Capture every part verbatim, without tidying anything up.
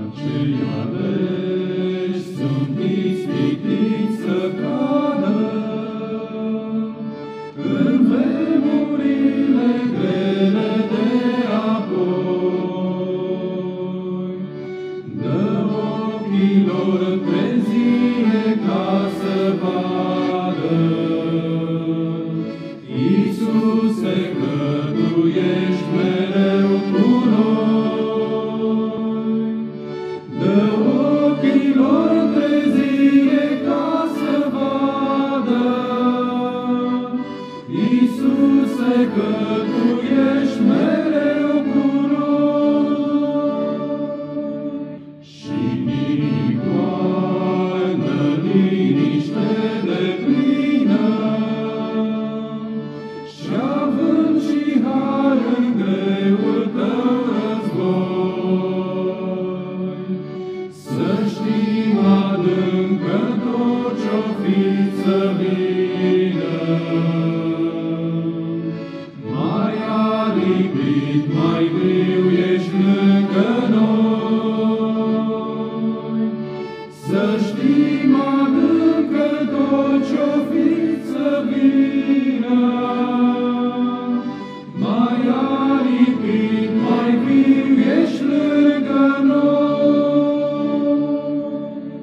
Cei aleși sunt ispitiți să cadă în vremurile grele de apoi. Dă ochilor trezie ca să vadă. Iisuse, că Tu ești mereu cu noi. Dă ochilor trezie ca să vadă. Iisuse, că Tu ești mereu cu noi. Și-n icoană liniște deplină, și-având și har în greul Tău război, să știm adâncă tot ce-o fi să vină. Mai aripit, mai viu ești lângă noi, să știm adâncă tot ce-o fi să vină. Mai aripit, mai viu ești lângă noi.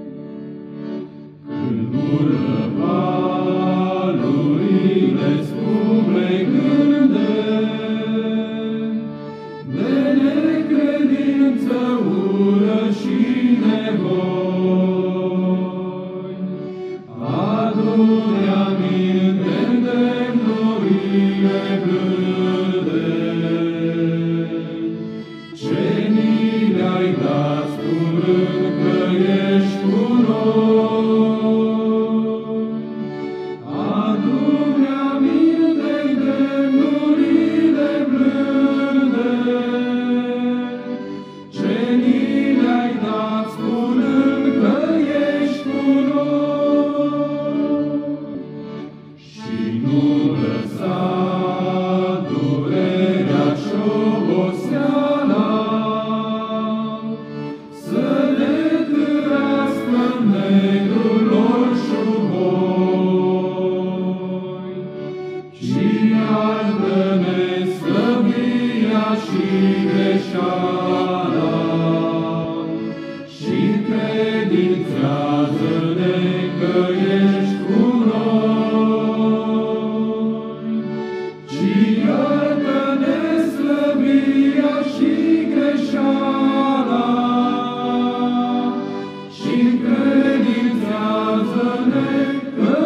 Când urlă valurile spumegânde, de necredință, ură și nevoi, adu-ne aminte îndemnurile blânde, ce ni le-ai dat spunând că ești cu noi. Adu-ne aminte îndemnurile blânde, ce ni le-ai dat spunând că ești cu noi. Și nu lăsa durerea și oboseala să ne târască în negrul lor șuvoi, ci iartă-ne slăbia și greșeala și credințează-ne că ești cu noi. Ci iartă-ne slăbia și greșeala și credințează-ne că